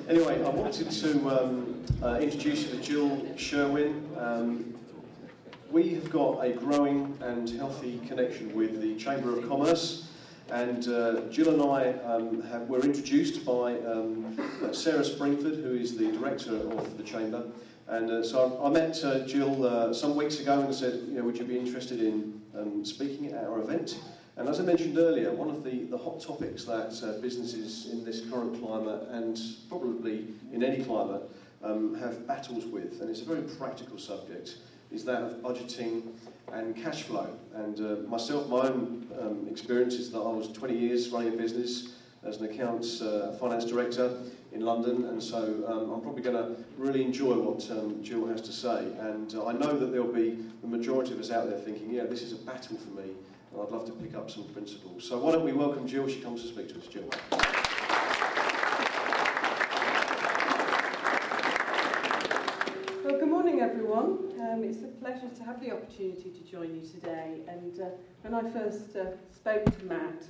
Anyway, I wanted to introduce you to Jill Sherwin. We have got a growing and healthy connection with the Chamber of Commerce, and Jill and I were introduced by Sarah Springford, who is the director of the Chamber. And so I met Jill some weeks ago and said, would you be interested in speaking at our event? And as I mentioned earlier, one of the hot topics that businesses in this current climate, and probably in any climate, have battles with, and it's a very practical subject, is that of budgeting and cash flow. And myself, my own experience is that I was 20 years running a business as an accounts finance director in London, and so I'm probably going to really enjoy what Jill has to say. And I know that there'll be the majority of us out there thinking, yeah, this is a battle for me, and I'd love to pick up some principles. So why don't we welcome Jill? She comes to speak to us. Jill. Well, good morning, everyone. It's a pleasure to have the opportunity to join you today. And when I first spoke to Matt,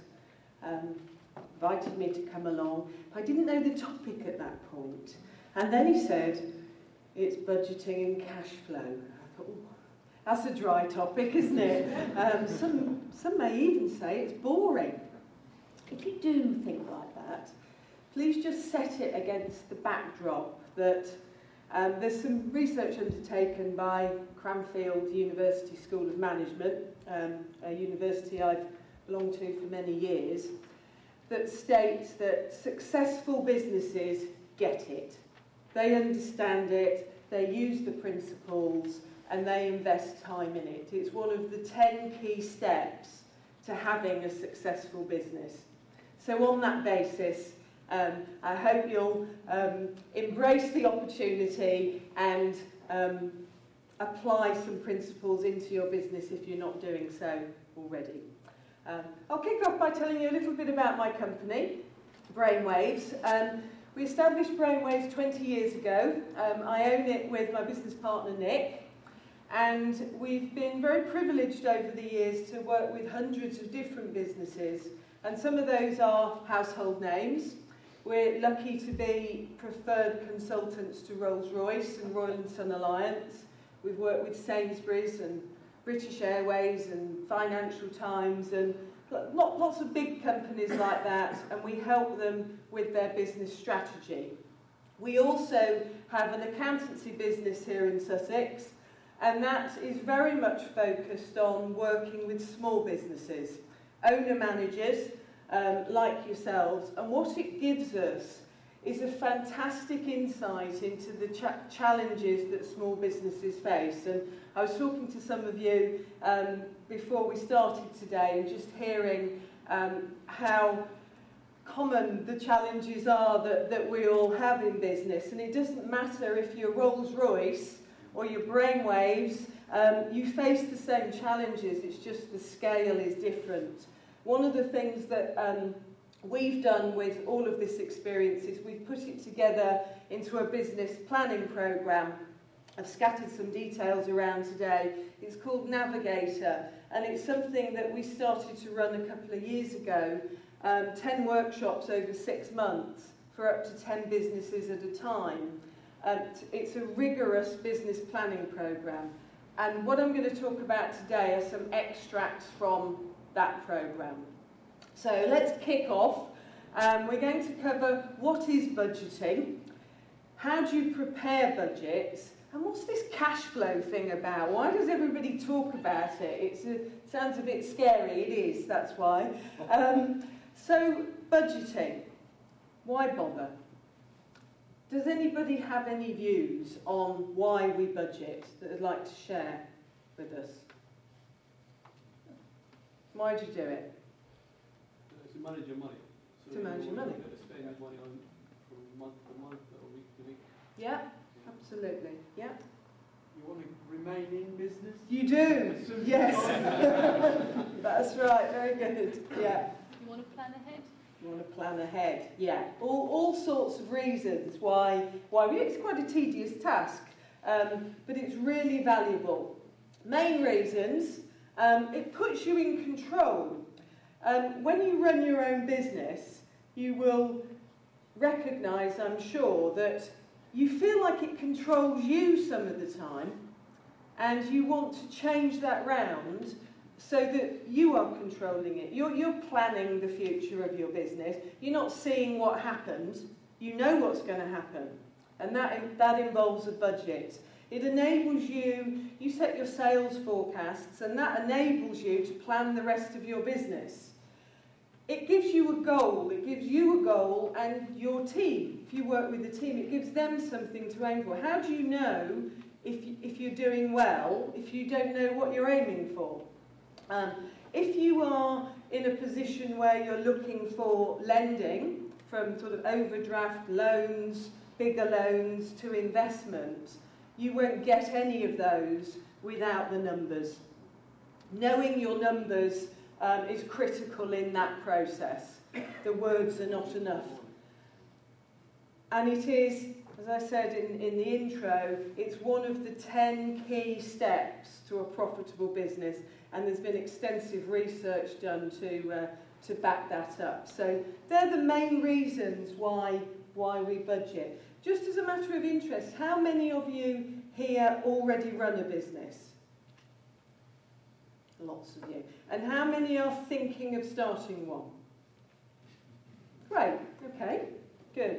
invited me to come along, I didn't know the topic at that point. And then he said, it's budgeting and cash flow. I thought, oh, that's a dry topic, isn't it? Some may even say it's boring. If you do think like that, please just set it against the backdrop that there's some research undertaken by Cranfield University School of Management, a university I've belonged to for many years, that states that successful businesses get it. They understand it, they use the principles, and they invest time in it. It's one of the 10 key steps to having a successful business. So on that basis, I hope you'll embrace the opportunity and apply some principles into your business if you're not doing so already. I'll kick off by telling you a little bit about my company, Brainwaves. We established Brainwaves 20 years ago. I own it with my business partner Nick, and we've been very privileged over the years to work with hundreds of different businesses, and some of those are household names. We're lucky to be preferred consultants to Rolls-Royce and Royal & Son Alliance. We've worked with Sainsbury's and British Airways and Financial Times and lots of big companies like that, and we help them with their business strategy. We also have an accountancy business here in Sussex, and that is very much focused on working with small businesses, owner-managers, like yourselves, and what it gives us is a fantastic insight into the challenges that small businesses face. And I was talking to some of you before we started today and just hearing how common the challenges are that we all have in business. And it doesn't matter if you're Rolls-Royce or your Brainwaves, you face the same challenges, it's just the scale is different. One of the things that we've done with all of this experience is we've put it together into a business planning programme. I've scattered some details around today. It's called Navigator, and it's something that we started to run a couple of years ago, 10 workshops over 6 months for up to 10 businesses at a time. It's a rigorous business planning programme, and what I'm going to talk about today are some extracts from that programme. So let's kick off. We're going to cover what is budgeting, how do you prepare budgets, and what's this cash flow thing about? Why does everybody talk about it? It sounds a bit scary. It is, that's why. So budgeting, why bother? Does anybody have any views on why we budget that they'd like to share with us? Why do you do it? To manage your money. So to manage your money. To spend your money on from month to month or week to week. Yeah, absolutely. Yeah. You want to remain in business? You do. Yes. That's right. Very good. Yeah. You want to plan ahead? You want to plan ahead. Yeah. All sorts of reasons why it's quite a tedious task, but it's really valuable. Main reasons. It puts you in control. When you run your own business, you will recognise, I'm sure, that you feel like it controls you some of the time, and you want to change that round so that you are controlling it. You're planning the future of your business. You're not seeing what happened. You know what's going to happen. And that involves a budget. It enables you set your sales forecasts, and that enables you to plan the rest of your business. It gives you a goal. It gives you a goal and your team. If you work with a team, it gives them something to aim for. How do you know if you're doing well if you don't know what you're aiming for? If you are in a position where you're looking for lending, from sort of overdraft loans, bigger loans to investment, you won't get any of those without the numbers. Knowing your numbers is critical in that process. The words are not enough. And it is, as I said in the intro, it's one of the 10 key steps to a profitable business, and there's been extensive research done to back that up. So they're the main reasons why we budget. Just as a matter of interest, how many of you here already run a business? Lots of you. And how many are thinking of starting one? Great, okay, good.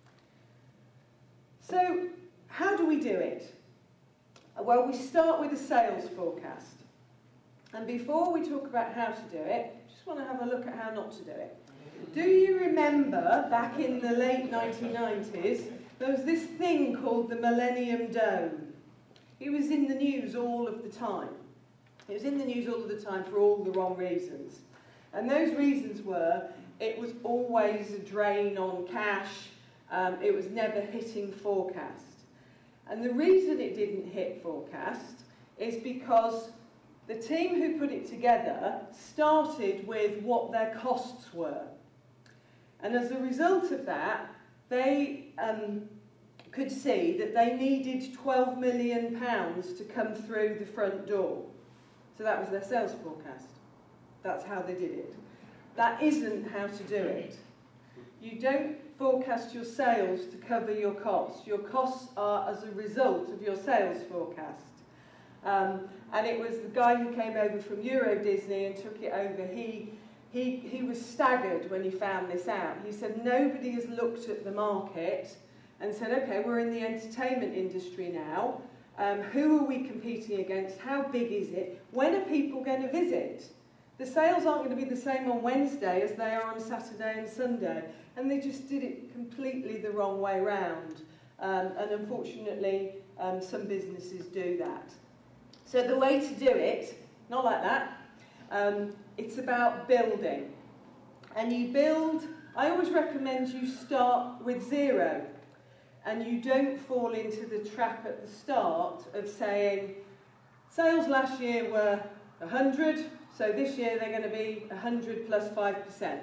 So, how do we do it? Well, we start with a sales forecast. And before we talk about how to do it, I just want to have a look at how not to do it. Do you remember back in the late 1990s, there was this thing called the Millennium Dome? It was in the news all of the time. It was in the news all of the time for all the wrong reasons. And those reasons were, it was always a drain on cash, it was never hitting forecast. And the reason it didn't hit forecast is because the team who put it together started with what their costs were. And as a result of that, they could see that they needed £12 million to come through the front door. So that was their sales forecast. That's how they did it. That isn't how to do it. You don't forecast your sales to cover your costs. Your costs are as a result of your sales forecast. And it was the guy who came over from Euro Disney and took it over. He was staggered when he found this out. He said, nobody has looked at the market and said, okay, we're in the entertainment industry now. Who are we competing against? How big is it? When are people going to visit? The sales aren't going to be the same on Wednesday as they are on Saturday and Sunday. And they just did it completely the wrong way round. And unfortunately, some businesses do that. So the way to do it, not like that, it's about building. And you build, I always recommend you start with 0. And you don't fall into the trap at the start of saying, sales last year were 100, so this year they're going to be 100 plus 5%.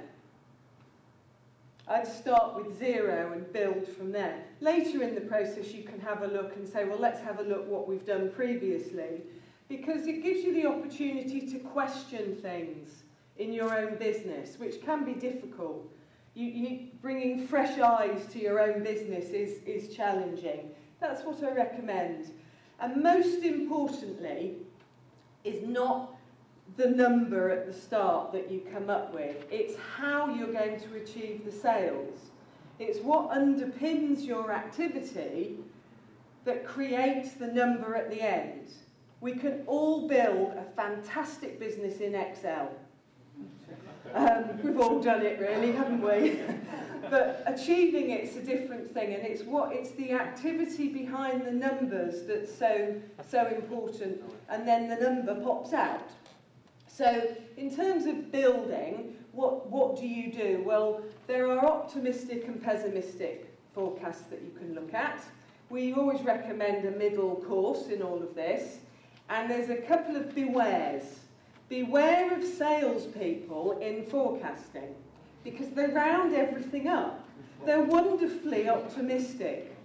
I'd start with 0 and build from there. Later in the process you can have a look and say, well, let's have a look what we've done previously, because it gives you the opportunity to question things in your own business, which can be difficult. You need, bringing fresh eyes to your own business is challenging. That's what I recommend. And most importantly, is not the number at the start that you come up with. It's how you're going to achieve the sales. It's what underpins your activity that creates the number at the end. We can all build a fantastic business in Excel. We've all done it really, haven't we? But achieving it's a different thing, and it's the activity behind the numbers that's so important, and then the number pops out. So in terms of building, what do you do? Well, there are optimistic and pessimistic forecasts that you can look at. We always recommend a middle course in all of this, and there's a couple of bewares. Beware of salespeople in forecasting, because they round everything up. They're wonderfully optimistic.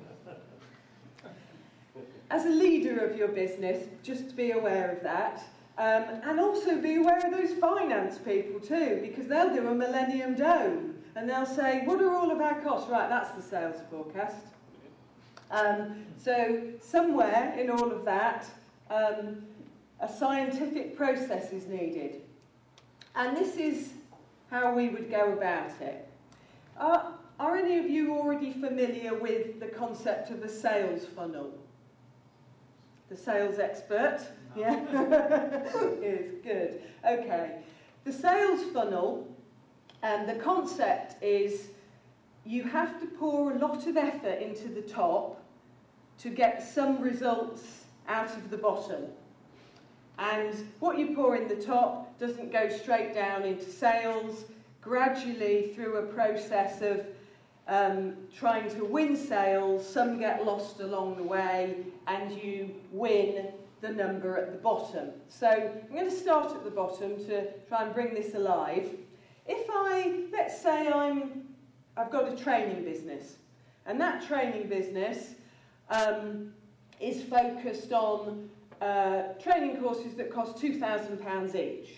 As a leader of your business, just be aware of that. And also be aware of those finance people too, because they'll do a Millennium Dome and they'll say, what are all of our costs? Right, that's the sales forecast. So somewhere in all of that, a scientific process is needed. And this is how we would go about it. Are any of you already familiar with the concept of a sales funnel? The sales expert? Yeah? Is good. Okay. The sales funnel, the concept is you have to pour a lot of effort into the top to get some results out of the bottom. And what you pour in the top doesn't go straight down into sales. Gradually, through a process of trying to win sales, some get lost along the way, and you win the number at the bottom. So I'm going to start at the bottom to try and bring this alive. Let's say I've got a training business, and that training business is focused on training courses that cost £2,000 each.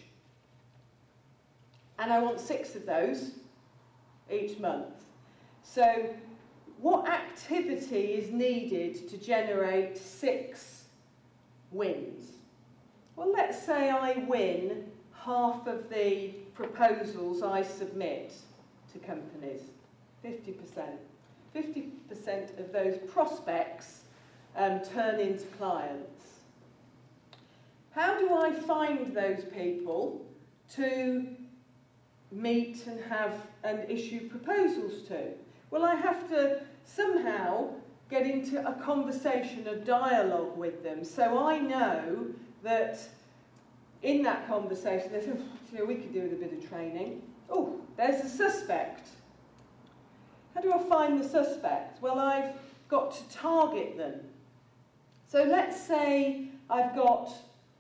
And I want 6 of those each month. So what activity is needed to generate 6 wins? Well, let's say I win half of the proposals I submit to companies, 50%. 50% of those prospects turn into clients. How do I find those people to meet and have and issue proposals to? Well, I have to somehow get into a conversation, a dialogue with them, so I know that in that conversation they say, we could do with a bit of training. Oh, there's a suspect. How do I find the suspect? Well, I've got to target them. So let's say I've got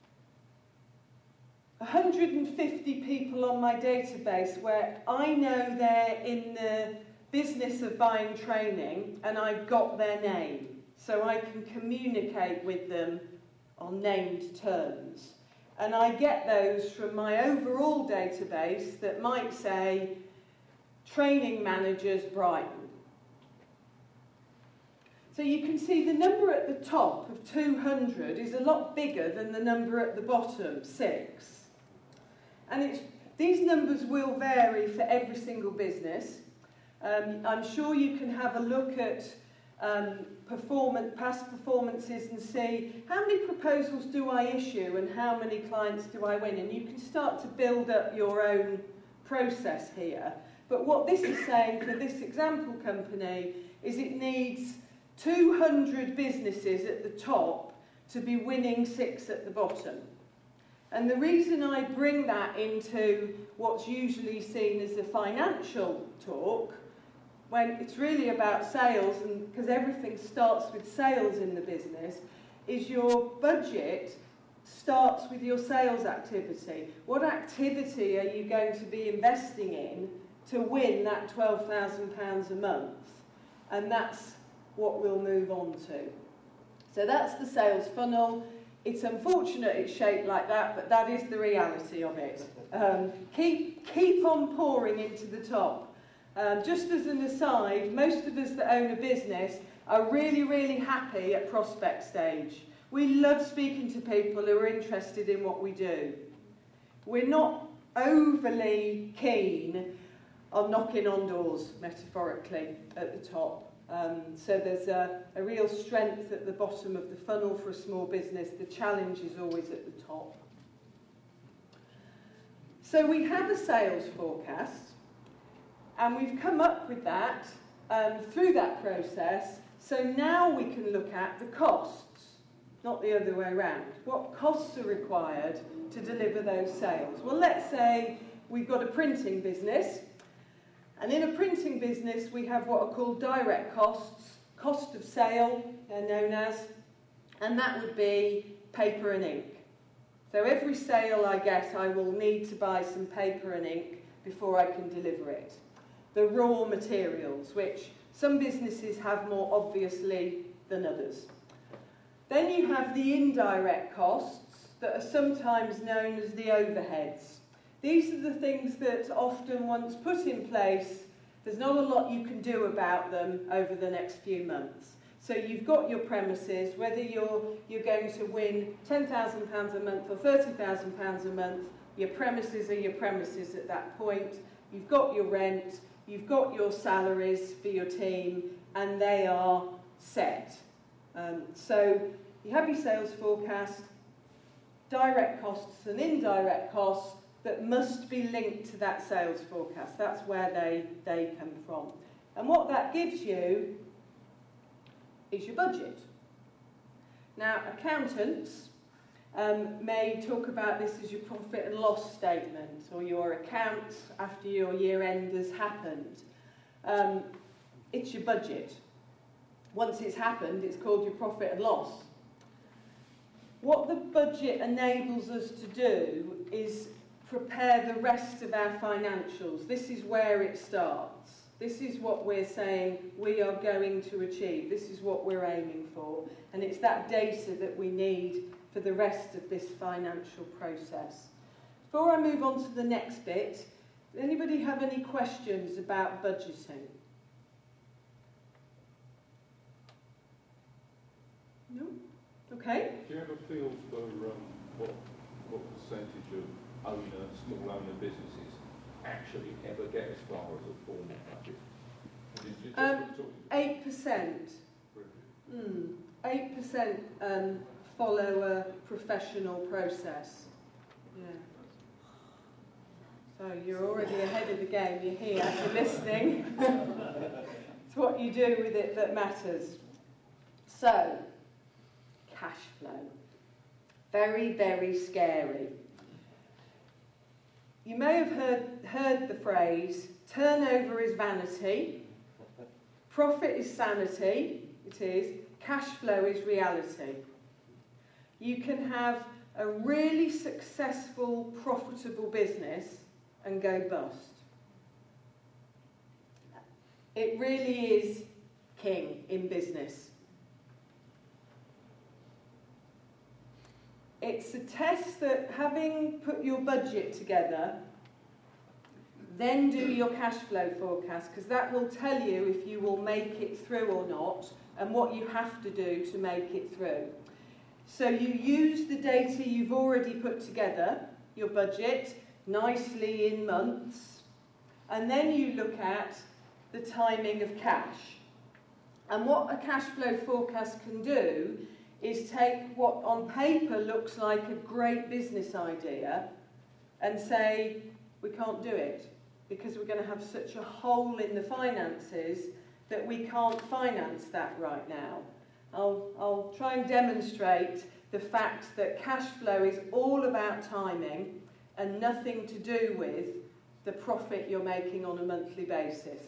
150 people on my database where I know they're in the business of buying training and I've got their name. So I can communicate with them on named terms. And I get those from my overall database that might say Training Managers Brighton. So you can see the number at the top of 200 is a lot bigger than the number at the bottom, 6. And these numbers will vary for every single business. I'm sure you can have a look at past performances and see how many proposals do I issue and how many clients do I win. And you can start to build up your own process here. But what this is saying for this example company is it needs 200 businesses at the top to be winning 6 at the bottom. And the reason I bring that into what's usually seen as a financial talk, when it's really about sales, and because everything starts with sales in the business, is your budget starts with your sales activity. What activity are you going to be investing in to win that £12,000 a month? And that's what we'll move on to. So that's the sales funnel. It's unfortunate it's shaped like that, but that is the reality of it. Keep on pouring into the top. Just as an aside, most of us that own a business are really, really happy at prospect stage. We love speaking to people who are interested in what we do. We're not overly keen on knocking on doors, metaphorically, at the top. So there's a real strength at the bottom of the funnel for a small business. The challenge is always at the top. So we have a sales forecast, and we've come up with that through that process. So now we can look at the costs, not the other way around. What costs are required to deliver those sales? Well, let's say we've got a printing business. And in a printing business, we have what are called direct costs, cost of sale, they're known as, and that would be paper and ink. So every sale I get, I will need to buy some paper and ink before I can deliver it. The raw materials, which some businesses have more obviously than others. Then you have the indirect costs that are sometimes known as the overheads. These are the things that often, once put in place, There's not a lot you can do about them over the next few months. So you've got your premises, whether you're going to win £10,000 a month or £30,000 a month, your premises are your premises at that point. You've got your rent, you've got your salaries for your team, and they are set. So you have your sales forecast, direct costs and indirect costs that must be linked to that sales forecast. That's where they come from. And what that gives you is your budget. Now, accountants may talk about this as your profit and loss statement or your accounts after your year end has happened. It's your budget. Once it's happened, it's called your profit and loss. What the budget enables us to do is prepare the rest of our financials. This is where it starts. This is what we're saying we are going to achieve. This is what we're aiming for. And it's that data that we need for the rest of this financial process. Before I move on to the next bit, does anybody have any questions about budgeting? No? Okay. Do you have a feel for what percentage of small owner businesses actually ever get as far as a formal budget? 8%. 8% follow a professional process. Yeah. So you're already ahead of the game. You're here, you're listening. It's what you do with it that matters. So, cash flow. Very, very scary. You may have heard the phrase, turnover is vanity, profit is sanity, it is, cash flow is reality. You can have a really successful, profitable business and go bust. It really is king in business. It's a test that, having put your budget together, then do your cash flow forecast, because that will tell you if you will make it through or not, and what you have to do to make it through. So you use the data you've already put together, your budget, nicely in months, and then you look at the timing of cash. And what a cash flow forecast can do is take what on paper looks like a great business idea and say, we can't do it because we're going to have such a hole in the finances that we can't finance that right now. I'll try and demonstrate the fact that cash flow is all about timing and nothing to do with the profit you're making on a monthly basis.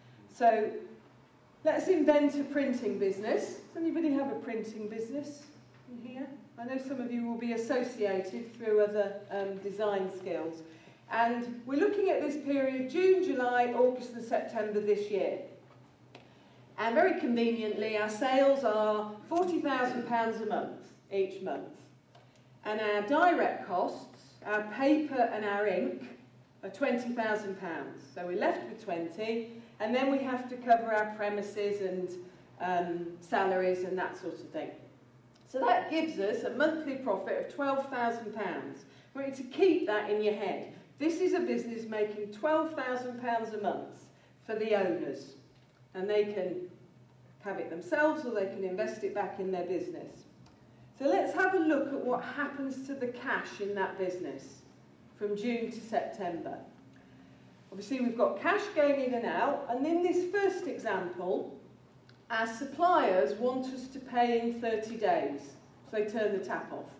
So let's invent a printing business. Does anybody have a printing business in here? I know some of you will be associated through other design skills. And we're looking at this period, June, July, August and September this year. And very conveniently, our sales are £40,000 a month, each month. And our direct costs, our paper and our ink, are £20,000. So we're left with 20, and then we have to cover our premises and salaries and that sort of thing. So that gives us a monthly profit of £12,000. We need to keep that in your head. This is a business making £12,000 a month for the owners. And they can have it themselves or they can invest it back in their business. So let's have a look at what happens to the cash in that business from June to September. Obviously we've got cash going in and out, and in this first example, our suppliers want us to pay in 30 days, so they turn the tap off.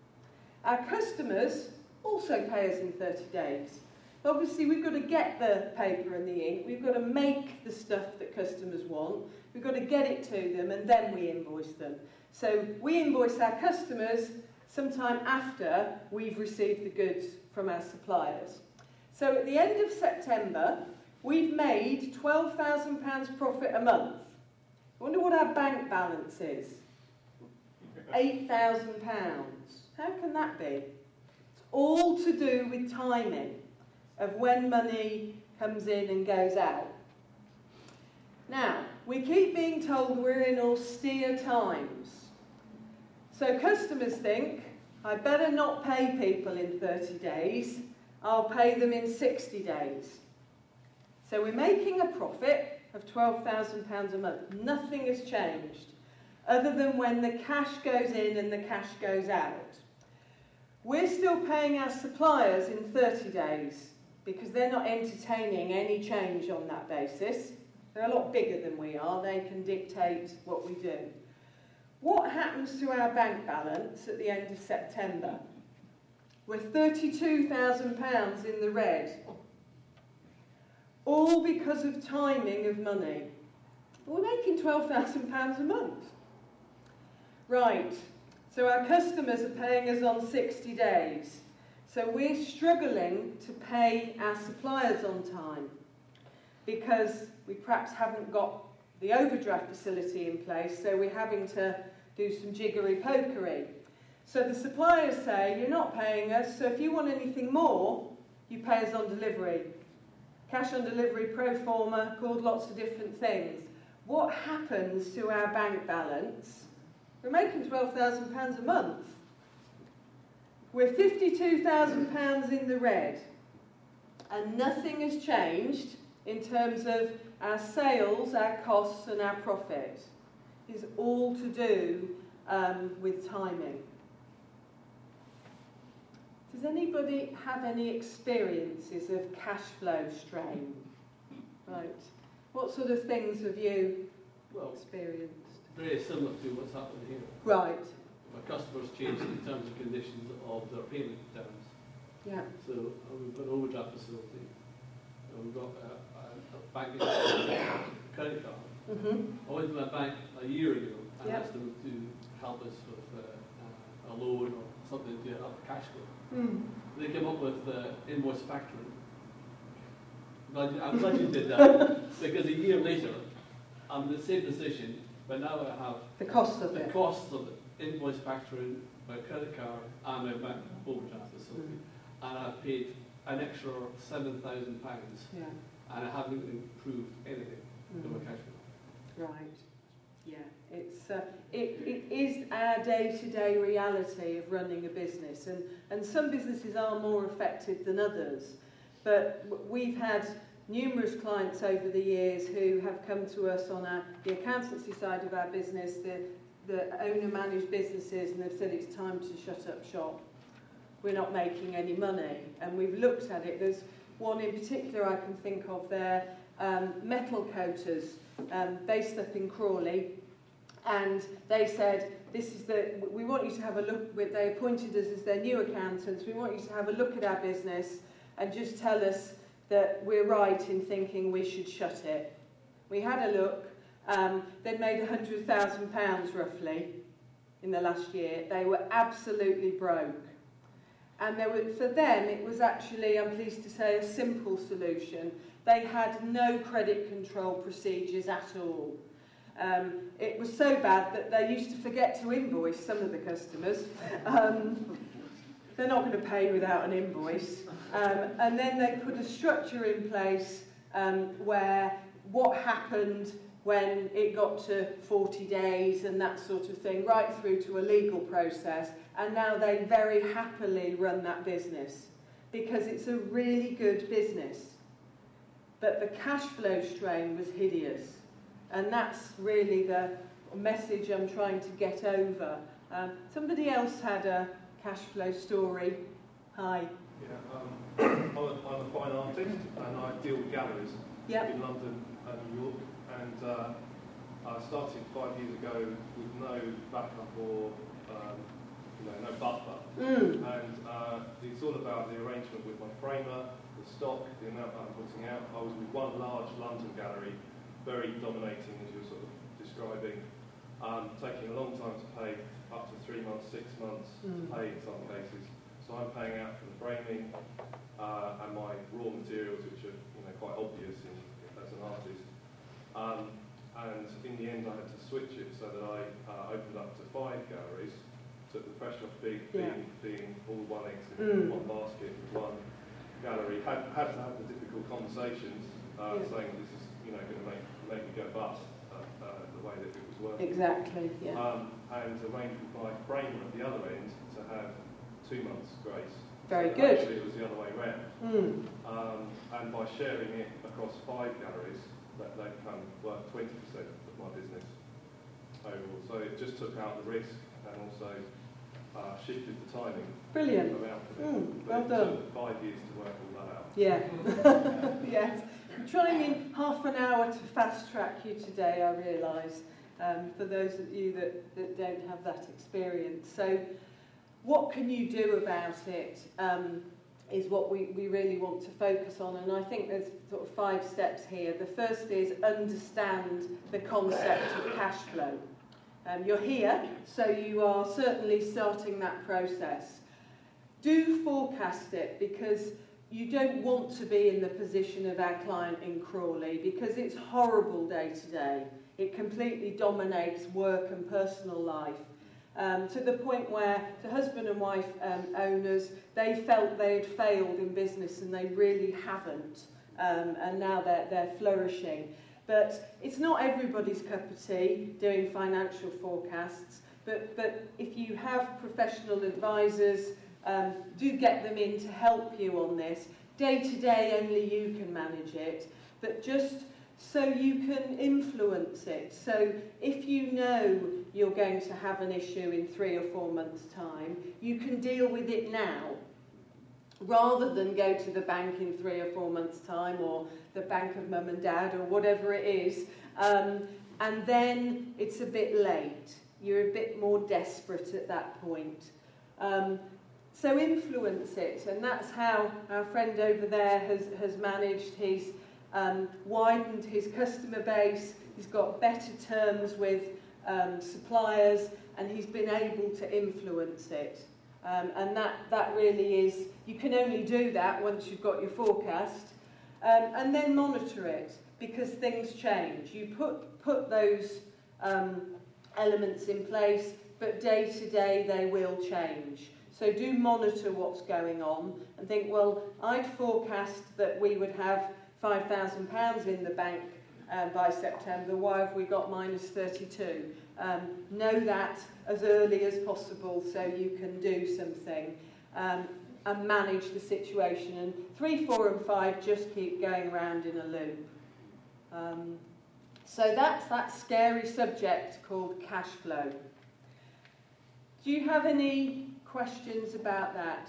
Our customers also pay us in 30 days. Obviously we've got to get the paper and the ink, we've got to make the stuff that customers want, we've got to get it to them, and then we invoice them. So we invoice our customers sometime after we've received the goods from our suppliers. So at the end of September, we've made £12,000 profit a month. I wonder what our bank balance is. £8,000. How can that be? It's all to do with timing of when money comes in and goes out. Now, we keep being told we're in austere times. So customers think, I better not pay people in 30 days, I'll pay them in 60 days. So we're making a profit of £12,000 a month. Nothing has changed, other than when the cash goes in and the cash goes out. We're still paying our suppliers in 30 days because they're not entertaining any change on that basis. They're a lot bigger than we are. They can dictate what we do. What happens to our bank balance at the end of September? We're £32,000 in the red. All because of timing of money. We're making £12,000 a month. Right, so our customers are paying us on 60 days. So we're struggling to pay our suppliers on time because we perhaps haven't got the overdraft facility in place, so we're having to do some jiggery-pokery. So the suppliers say, you're not paying us, so if you want anything more, you pay us on delivery. Cash on delivery, pro forma, called lots of different things. What happens to our bank balance? We're making £12,000 a month. We're £52,000 in the red. And nothing has changed in terms of our sales, our costs and our profit. It's all to do with timing. Does anybody have any experiences of cash flow strain? Right. What sort of things have you experienced? Very similar to what's happening here. Right. My customers changed the terms and conditions of their payment terms. Yeah. So we've got an overdraft facility, and we've got a bank credit card. I went to my bank a year ago and asked them to help us with a loan or something to up the cash flow. They came up with invoice factoring. I'm glad you did that, because a year later, I'm in the same position, but now I have the costs of invoice factoring, my credit card, and my bank overdraft facility, and I've paid an extra £7,000, and I haven't improved anything in my cash flow. Right. Yeah, it is our day-to-day reality of running a business, and some businesses are more affected than others. But we've had numerous clients over the years who have come to us on the accountancy side of our business, the owner-managed businesses, and they've said it's time to shut up shop. We're not making any money, and we've looked at it. There's one in particular I can think of there, metal coaters, based up in Crawley, and they said, we want you to have a look, they appointed us as their new accountants, we want you to have a look at our business and just tell us that we're right in thinking we should shut it. We had a look, they'd made £100,000 roughly in the last year. They were absolutely broke. And for them, it was actually, I'm pleased to say, a simple solution. They had no credit control procedures at all. It was so bad that they used to forget to invoice some of the customers. They're not going to pay without an invoice. And then they put a structure in place where what happened when it got to 40 days and that sort of thing, right through to a legal process. And now they very happily run that business because it's a really good business. But the cash flow strain was hideous. And that's really the message I'm trying to get over. Somebody else had a cash flow story. Hi. Yeah, I'm a fine artist and I deal with galleries in London and New York. And I started 5 years ago with no backup or no buffer. And it's all about the arrangement with my framer, the stock, the amount that I'm putting out. I was with one large London gallery, very dominating as you're sort of describing, taking a long time to pay, up to 3 months, 6 months to pay in some cases. So I'm paying out for the framing and my raw materials, which are quite obvious as an artist. And in the end, I had to switch it so that I opened up to 5 galleries, took the pressure off being all one eggs in one basket with one gallery. Had to have the difficult conversations, saying this is going to make me go bust the way that it was working. Exactly, yeah. And arrange with my framer at the other end to have 2 months grace. Very so good. Actually, it was the other way round. And by sharing it across 5 galleries, they become like 20% of my business overall. So it just took out the risk and also shifted the timing. Brilliant. Around for them. Well It done. took 5 years to work all that out. Yeah. Yes. I'm trying in half an hour to fast track you today, I realise, for those of you that don't have that experience. So what can you do about it is what we really want to focus on. And I think there's sort of 5 steps here. The first is understand the concept of cash flow. You're here, so you are certainly starting that process. Do forecast it, because you don't want to be in the position of our client in Crawley, because it's horrible day to day. It completely dominates work and personal life. To the point where the husband and wife owners, they felt they had failed in business, and they really haven't. And now they're flourishing. But it's not everybody's cup of tea doing financial forecasts. But if you have professional advisors, do get them in to help you on this. Day to day, only you can manage it. But just so you can influence it. So if you know you're going to have an issue in 3 or 4 months' time, you can deal with it now, rather than go to the bank in 3 or 4 months' time, or the bank of mum and dad, or whatever it is, and then it's a bit late. You're a bit more desperate at that point. So influence it, and that's how our friend over there has managed. He's widened his customer base, he's got better terms with suppliers, and he's been able to influence it. And that really is, you can only do that once you've got your forecast, and then monitor it, because things change. You put those elements in place, but day to day they will change. So do monitor what's going on and think, well, I'd forecast that we would have £5,000 in the bank by September. Why have we got minus 32? Know that as early as possible so you can do something and manage the situation. And 3, 4 and 5 just keep going around in a loop. So that's that scary subject called cash flow. Do you have any questions about that?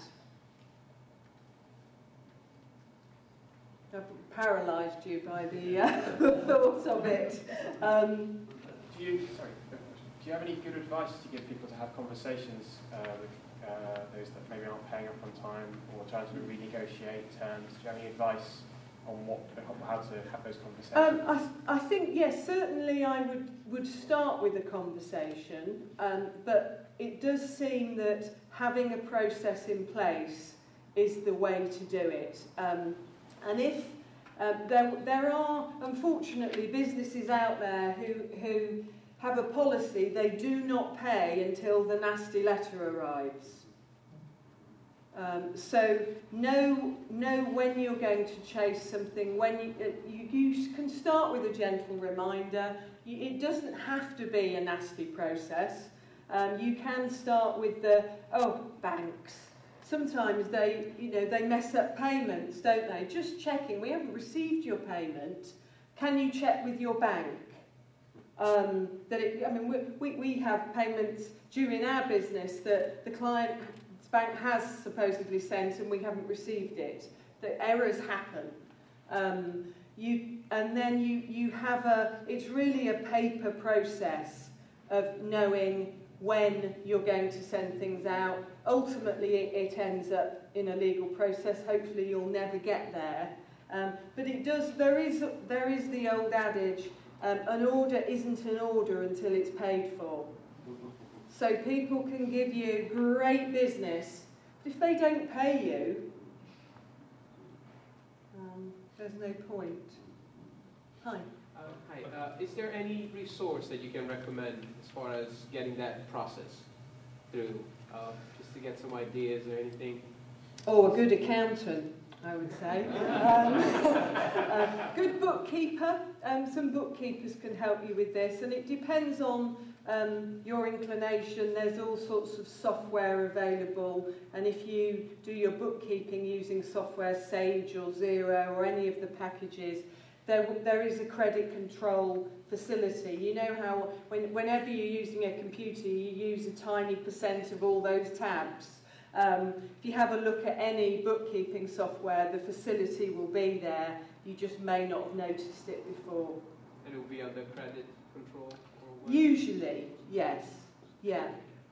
I've paralysed you by the thoughts of it. Do you have any good advice to give people to have conversations with those that maybe aren't paying up on time, or trying to renegotiate terms? Do you have any advice on how to have those conversations? I think, yes, certainly I would start with a conversation, but it does seem that having a process in place is the way to do it. And if there are, unfortunately, businesses out there who have a policy, they do not pay until the nasty letter arrives. So know when you're going to chase something. When you can start with a gentle reminder. It doesn't have to be a nasty process. You can start with banks. Sometimes they mess up payments, don't they? Just checking. We haven't received your payment. Can you check with your bank? We have payments due in our business that the client's bank has supposedly sent and we haven't received it. The errors happen. It's really a paper process of knowing when you're going to send things out. Ultimately, it ends up in a legal process. Hopefully, you'll never get there. But it does. There is the old adage: an order isn't an order until it's paid for. So people can give you great business, but if they don't pay you, there's no point. Hi. Hi. Is there any resource that you can recommend as far as getting that process through, just to get some ideas or anything? Oh, a good accountant, I would say. Good bookkeeper. some bookkeepers can help you with this, and it depends on your inclination. There's all sorts of software available, and if you do your bookkeeping using software Sage or Xero or any of the packages, there is a credit control facility. You know how whenever you're using a computer, you use a tiny % of all those tabs. If you have a look at any bookkeeping software, the facility will be there. You just may not have noticed it before. And it will be under credit control? Or what? Usually, yes. Yeah.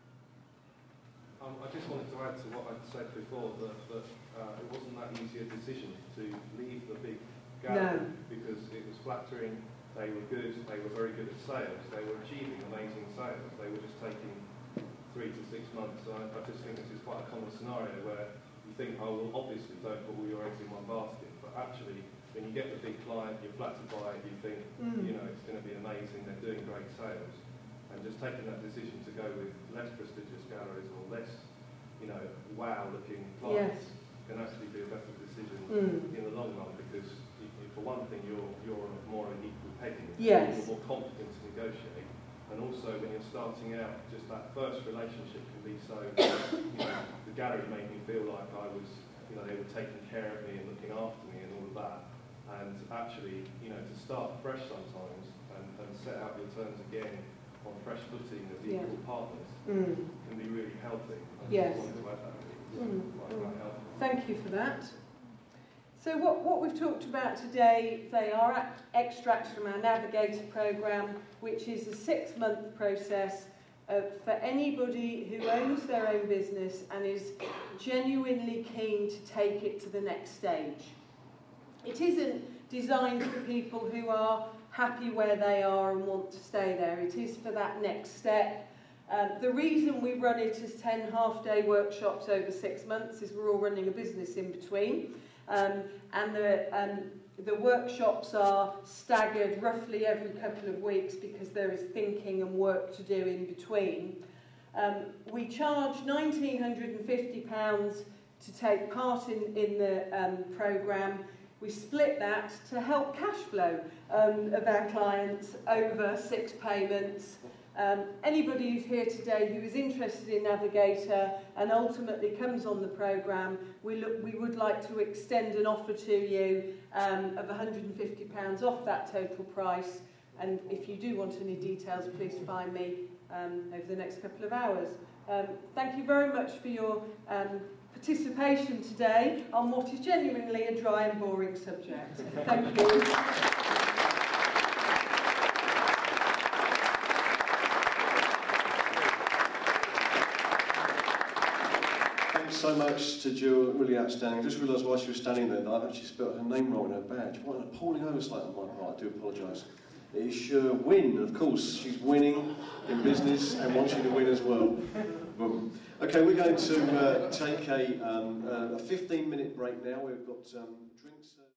I just wanted to add to what I'd said before, that it wasn't that easy a decision to leave the big gallery, because it was flattering, they were good, they were very good at sales, they were achieving amazing sales, they were just taking 3 to 6 months. So I just think this is quite a common scenario where you think, oh, well, obviously don't put all your eggs in one basket, but actually when you get the big client, you're flattered by it, you think, you know, it's going to be amazing, they're doing great sales, and just taking that decision to go with less prestigious galleries or less, you know, wow-looking clients can actually be a better decision in the long run, because for one thing, you're more on an equal pegging, you're more confident to negotiate, and also when you're starting out, just that first relationship can be so, you know, the gallery made me feel like I was, you know, they were taking care of me and looking after me and all of that. And actually, you know, to start fresh sometimes and set out your terms again on fresh footing as equal partners can be really healthy. I just wanted to add that. Quite helpful. Thank you for that. So what we've talked about today, they are extracts from our Navigator programme, which is a 6-month process for anybody who owns their own business and is genuinely keen to take it to the next stage. It isn't designed for people who are happy where they are and want to stay there. It is for that next step. The reason we run it as 10 half-day workshops over 6 months is we're all running a business in between. And the workshops are staggered roughly every couple of weeks because there is thinking and work to do in between. We charge £1,950 to take part in the programme. We split that to help cash flow of our clients over 6 payments. Anybody who's here today who is interested in Navigator and ultimately comes on the programme, we would like to extend an offer to you of £150 off that total price. And if you do want any details, please find me over the next couple of hours. Thank you very much for your participation today on what is genuinely a dry and boring subject. Thank you. Thanks so much to Jill, really outstanding. I just realised while she was standing there that I've actually spelled her name wrong in her badge. What an appalling oversight on my part, I do apologise. It is Sherwin, of course. She's winning in business and wants you to win as well. Boom. Okay, we're going to take a 15-minute break now. We've got drinks.